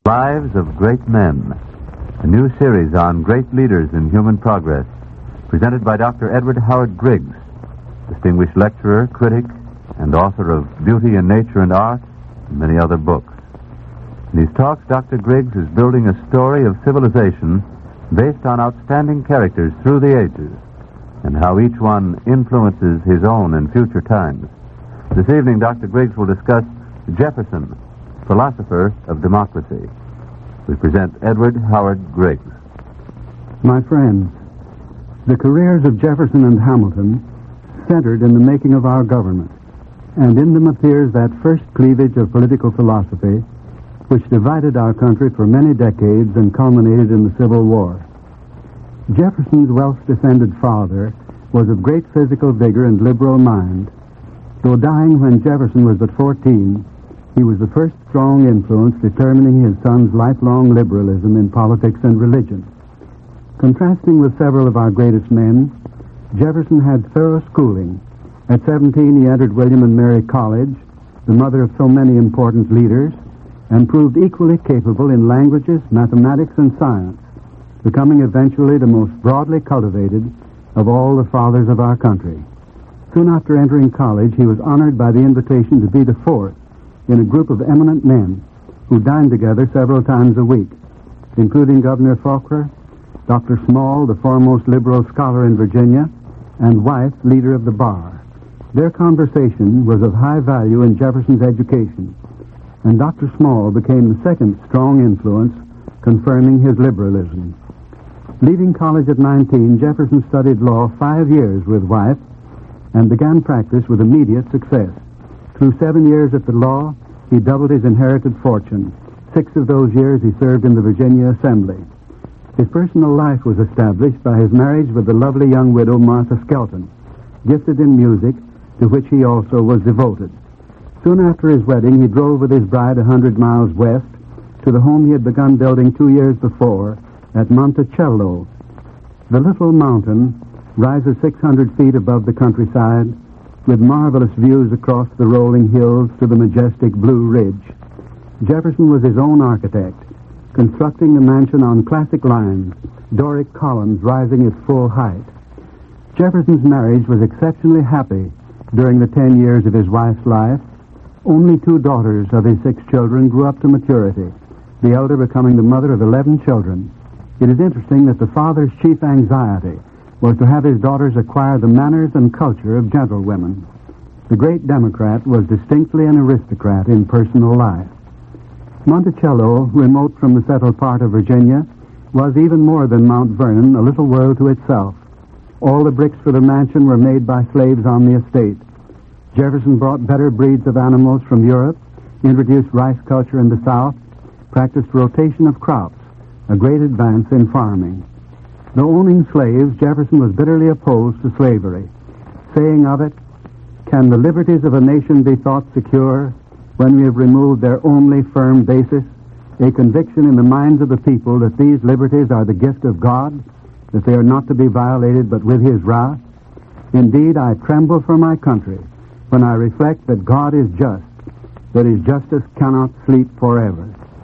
Lives of Great Men, a new series on great leaders in human progress, presented by Dr. Edward Howard Griggs, distinguished lecturer, critic, and author of Beauty in Nature and Art, and many other books. In these talks, Dr. Griggs is building a story of civilization based on outstanding characters through the ages, and how each one influences his own in future times. This evening, Dr. Griggs will discuss Jefferson, philosopher of democracy. We present Edward Howard Griggs. My friends, the careers of Jefferson and Hamilton centered in the making of our government, and in them appears that first cleavage of political philosophy which divided our country for many decades and culminated in the Civil War. Jefferson's Welsh-descended father was of great physical vigor and liberal mind. Though dying when Jefferson was but 14, he was the first strong influence determining his son's lifelong liberalism in politics and religion. Contrasting with several of our greatest men, Jefferson had thorough schooling. At 17, he entered William and Mary College, the mother of so many important leaders, and proved equally capable in languages, mathematics, and science, becoming eventually the most broadly cultivated of all the fathers of our country. Soon after entering college, he was honored by the invitation to be the fourth in a group of eminent men who dined together several times a week, including Governor Forquer, Dr. Small, the foremost liberal scholar in Virginia, and Wythe, leader of the bar. Their conversation was of high value in Jefferson's education, and Dr. Small became the second strong influence confirming his liberalism. Leaving college at 19, Jefferson studied law 5 years with Wythe and began practice with immediate success. Through 7 years at the law, he doubled his inherited fortune. 6 of those years he served in the Virginia Assembly. His personal life was established by his marriage with the lovely young widow Martha Skelton, gifted in music, to which he also was devoted. Soon after his wedding, he drove with his bride 100 miles west to the home he had begun building 2 years before at Monticello. The little mountain rises 600 feet above the countryside, with marvelous views across the rolling hills to the majestic Blue Ridge. Jefferson was his own architect, constructing the mansion on classic lines, Doric columns rising at full height. Jefferson's marriage was exceptionally happy during the 10 years of his wife's life. Only 2 daughters of his 6 children grew up to maturity, the elder becoming the mother of 11 children. It is interesting that the father's chief anxiety was to have his daughters acquire the manners and culture of gentlewomen. The great Democrat was distinctly an aristocrat in personal life. Monticello, remote from the settled part of Virginia, was even more than Mount Vernon, a little world to itself. All the bricks for the mansion were made by slaves on the estate. Jefferson brought better breeds of animals from Europe, introduced rice culture in the South, practiced rotation of crops, a great advance in farming. Though owning slaves, Jefferson was bitterly opposed to slavery, saying of it, "Can the liberties of a nation be thought secure when we have removed their only firm basis, a conviction in the minds of the people that these liberties are the gift of God, that they are not to be violated but with his wrath? Indeed, I tremble for my country when I reflect that God is just, that his justice cannot sleep forever."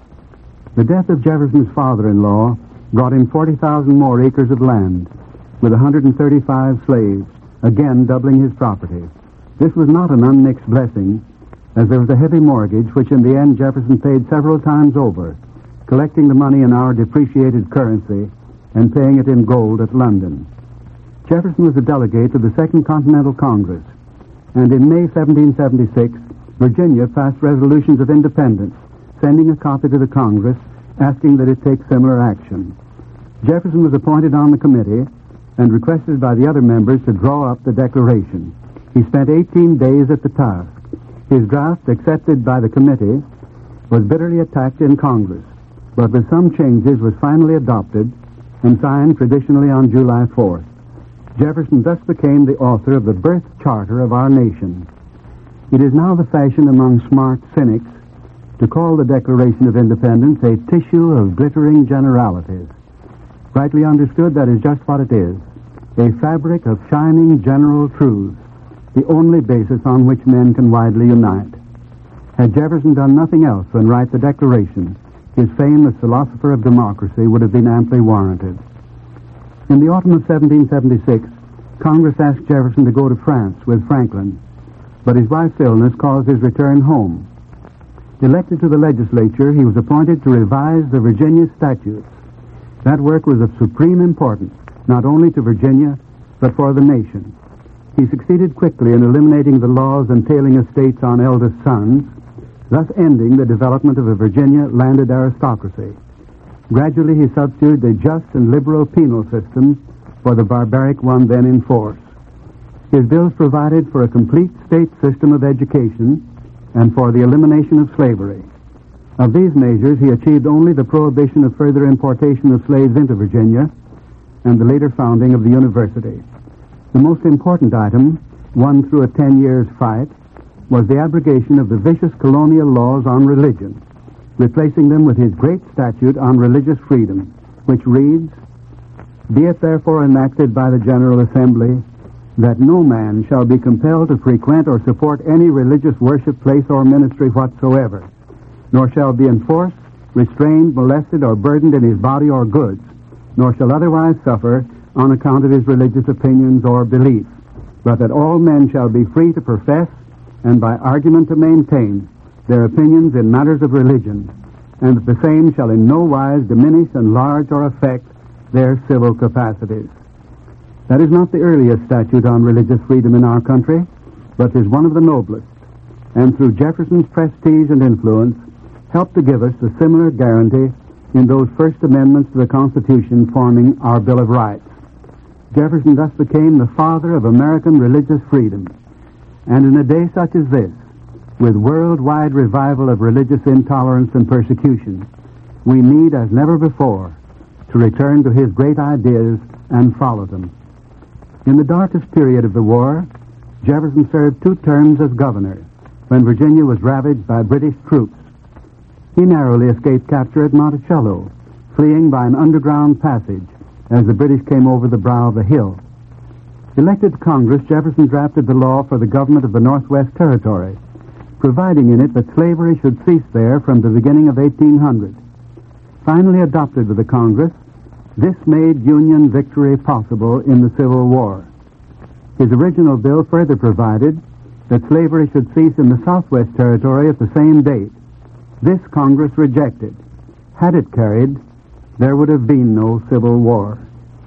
The death of Jefferson's father-in-law brought him 40,000 more acres of land, with 135 slaves, again doubling his property. This was not an unmixed blessing, as there was a heavy mortgage, which in the end Jefferson paid several times over, collecting the money in our depreciated currency and paying it in gold at London. Jefferson was a delegate to the Second Continental Congress, and in May 1776, Virginia passed resolutions of independence, sending a copy to the Congress, asking that it take similar action. Jefferson was appointed on the committee and requested by the other members to draw up the Declaration. He spent 18 days at the task. His draft, accepted by the committee, was bitterly attacked in Congress, but with some changes was finally adopted and signed traditionally on July 4th. Jefferson thus became the author of the birth charter of our nation. It is now the fashion among smart cynics to call the Declaration of Independence a tissue of glittering generalities. Rightly understood, that is just what it is, a fabric of shining general truths, the only basis on which men can widely unite. Had Jefferson done nothing else than write the Declaration, his fame as philosopher of democracy would have been amply warranted. In the autumn of 1776, Congress asked Jefferson to go to France with Franklin, but his wife's illness caused his return home. Elected to the legislature, he was appointed to revise the Virginia statutes. That work was of supreme importance, not only to Virginia, but for the nation. He succeeded quickly in eliminating the laws entailing estates on eldest sons, thus ending the development of a Virginia landed aristocracy. Gradually, he substituted a just and liberal penal system for the barbaric one then in force. His bills provided for a complete state system of education and for the elimination of slavery. Of these measures, he achieved only the prohibition of further importation of slaves into Virginia and the later founding of the university. The most important item, won through a 10 years fight, was the abrogation of the vicious colonial laws on religion, replacing them with his great statute on religious freedom, which reads, "Be it therefore enacted by the General Assembly that no man shall be compelled to frequent or support any religious worship place or ministry whatsoever, nor shall be enforced, restrained, molested, or burdened in his body or goods, nor shall otherwise suffer on account of his religious opinions or beliefs, but that all men shall be free to profess and by argument to maintain their opinions in matters of religion, and that the same shall in no wise diminish, enlarge, or affect their civil capacities." That is not the earliest statute on religious freedom in our country, but is one of the noblest, and through Jefferson's prestige and influence, helped to give us a similar guarantee in those first amendments to the Constitution forming our Bill of Rights. Jefferson thus became the father of American religious freedom. And in a day such as this, with worldwide revival of religious intolerance and persecution, we need, as never before, to return to his great ideas and follow them. In the darkest period of the war, Jefferson served 2 terms as governor, when Virginia was ravaged by British troops. He narrowly escaped capture at Monticello, fleeing by an underground passage as the British came over the brow of the hill. Elected to Congress, Jefferson drafted the law for the government of the Northwest Territory, providing in it that slavery should cease there from the beginning of 1800. Finally adopted by the Congress, this made Union victory possible in the Civil War. His original bill further provided that slavery should cease in the Southwest Territory at the same date. This Congress rejected. Had it carried, there would have been no Civil War.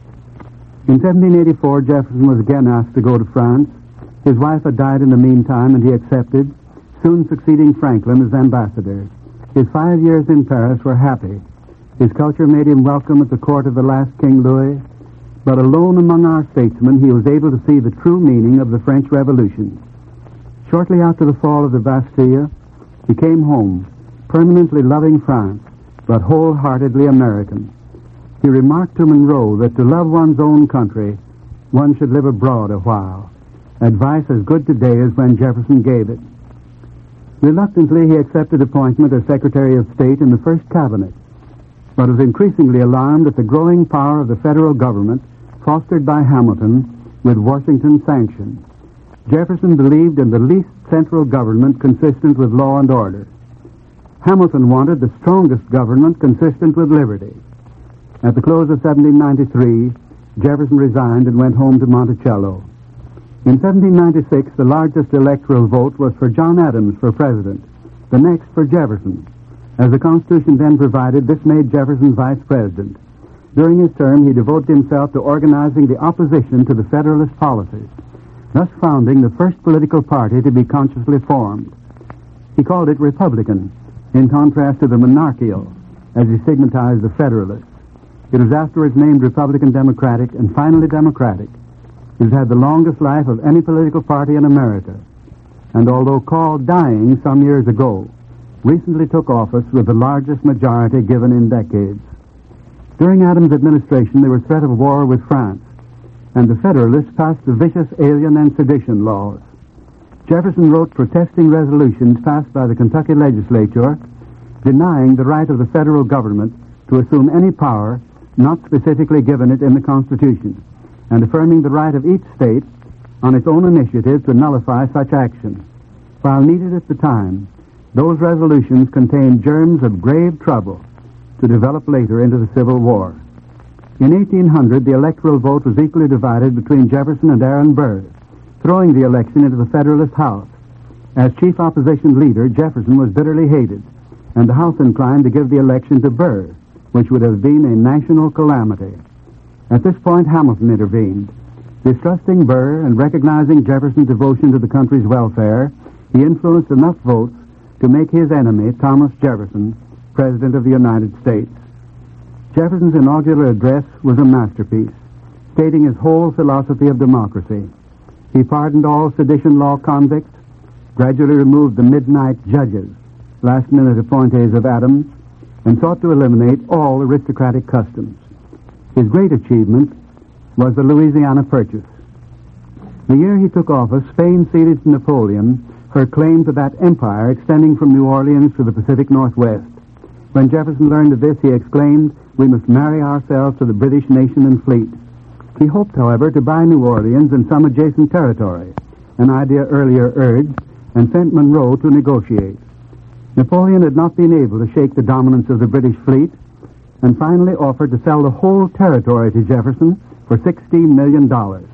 In 1784, Jefferson was again asked to go to France. His wife had died in the meantime, and he accepted, soon succeeding Franklin as ambassador. His 5 years in Paris were happy. His culture made him welcome at the court of the last King Louis, but alone among our statesmen, he was able to see the true meaning of the French Revolution. Shortly after the fall of the Bastille, he came home, permanently loving France, but wholeheartedly American. He remarked to Monroe that to love one's own country, one should live abroad a while. Advice as good today as when Jefferson gave it. Reluctantly, he accepted appointment as Secretary of State in the first cabinet, but was increasingly alarmed at the growing power of the federal government fostered by Hamilton with Washington's sanction. Jefferson believed in the least central government consistent with law and order. Hamilton wanted the strongest government consistent with liberty. At the close of 1793, Jefferson resigned and went home to Monticello. In 1796, the largest electoral vote was for John Adams for president, the next for Jefferson. As the Constitution then provided, this made Jefferson vice president. During his term, he devoted himself to organizing the opposition to the Federalist policies, thus founding the first political party to be consciously formed. He called it Republican, in contrast to the monarchical, as he stigmatized the Federalists. It was afterwards named Republican Democratic and finally Democratic. It has had the longest life of any political party in America, and although called dying some years ago, recently took office with the largest majority given in decades. During Adams' administration, there was threat of war with France, and the Federalists passed the vicious alien and sedition laws. Jefferson wrote protesting resolutions passed by the Kentucky legislature denying the right of the federal government to assume any power not specifically given it in the Constitution, and affirming the right of each state on its own initiative to nullify such action. While needed at the time, those resolutions contained germs of grave trouble to develop later into the Civil War. In 1800, the electoral vote was equally divided between Jefferson and Aaron Burr, throwing the election into the Federalist House. As chief opposition leader, Jefferson was bitterly hated, and the House inclined to give the election to Burr, which would have been a national calamity. At this point, Hamilton intervened. Distrusting Burr and recognizing Jefferson's devotion to the country's welfare, he influenced enough votes to make his enemy, Thomas Jefferson, President of the United States. Jefferson's inaugural address was a masterpiece, stating his whole philosophy of democracy. He pardoned all sedition law convicts, gradually removed the midnight judges, last-minute appointees of Adams, and sought to eliminate all aristocratic customs. His great achievement was the Louisiana Purchase. The year he took office, Spain ceded to Napoleon her claim to that empire extending from New Orleans to the Pacific Northwest. When Jefferson learned of this, he exclaimed, "We must marry ourselves to the British nation and fleet." He hoped, however, to buy New Orleans and some adjacent territory, an idea earlier urged, and sent Monroe to negotiate. Napoleon had not been able to shake the dominance of the British fleet, and finally offered to sell the whole territory to Jefferson for $16 million.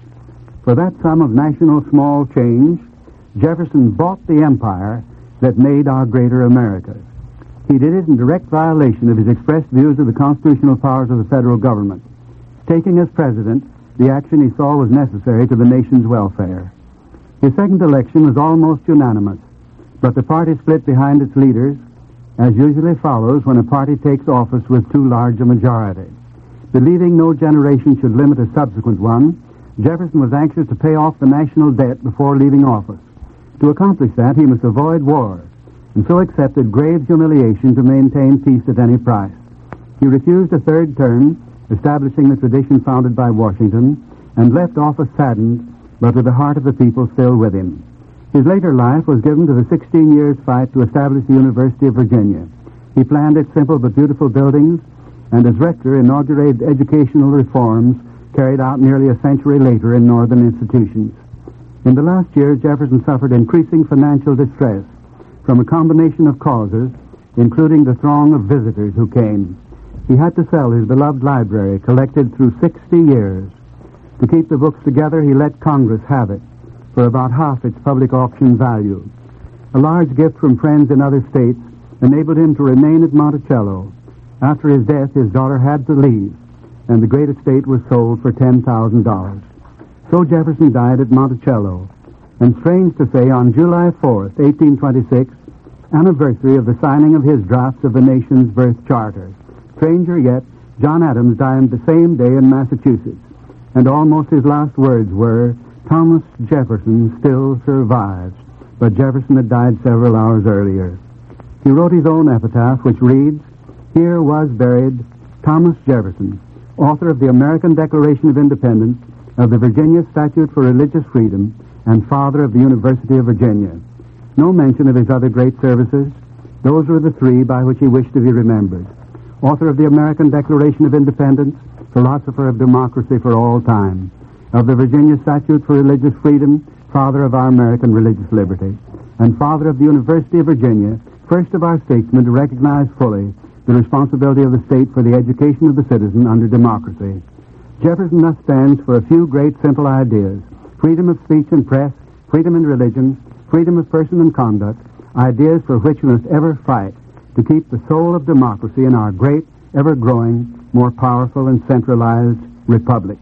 For that sum of national small change, Jefferson bought the empire that made our greater America. He did it in direct violation of his expressed views of the constitutional powers of the federal government, taking as president the action he saw was necessary to the nation's welfare. His second election was almost unanimous, but the party split behind its leaders, as usually follows when a party takes office with too large a majority. Believing no generation should limit a subsequent one, Jefferson was anxious to pay off the national debt before leaving office. To accomplish that, he must avoid war, and so accepted grave humiliation to maintain peace at any price. He refused a third term, establishing the tradition founded by Washington, and left office saddened, but with the heart of the people still with him. His later life was given to the 16 years' fight to establish the University of Virginia. He planned its simple but beautiful buildings, and as rector inaugurated educational reforms carried out nearly a century later in northern institutions. In the last year, Jefferson suffered increasing financial distress from a combination of causes, including the throng of visitors who came. He had to sell his beloved library, collected through 60 years. To keep the books together, he let Congress have it for about half its public auction value. A large gift from friends in other states enabled him to remain at Monticello. After his death, his daughter had to leave, and the great estate was sold for $10,000. So Jefferson died at Monticello, and strange to say, on July 4th, 1826, anniversary of the signing of his drafts of the nation's birth charter. Stranger yet, John Adams died the same day in Massachusetts, and almost his last words were, "Thomas Jefferson still survives," but Jefferson had died several hours earlier. He wrote his own epitaph, which reads, "Here was buried Thomas Jefferson, author of the American Declaration of Independence, of the Virginia Statute for Religious Freedom, and father of the University of Virginia." No mention of his other great services. Those were the three by which he wished to be remembered. Author of the American Declaration of Independence, philosopher of democracy for all time. Of the Virginia Statute for Religious Freedom, father of our American religious liberty. And father of the University of Virginia, first of our statesmen to recognize fully the responsibility of the state for the education of the citizen under democracy. Jefferson thus stands for a few great simple ideas: freedom of speech and press, freedom in religion, freedom of person and conduct, ideas for which we must ever fight to keep the soul of democracy in our great, ever-growing, more powerful and centralized republic.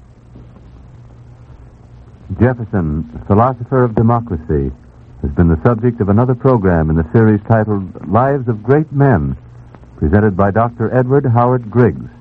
Jefferson, philosopher of democracy, has been the subject of another program in the series titled Lives of Great Men, presented by Dr. Edward Howard Griggs.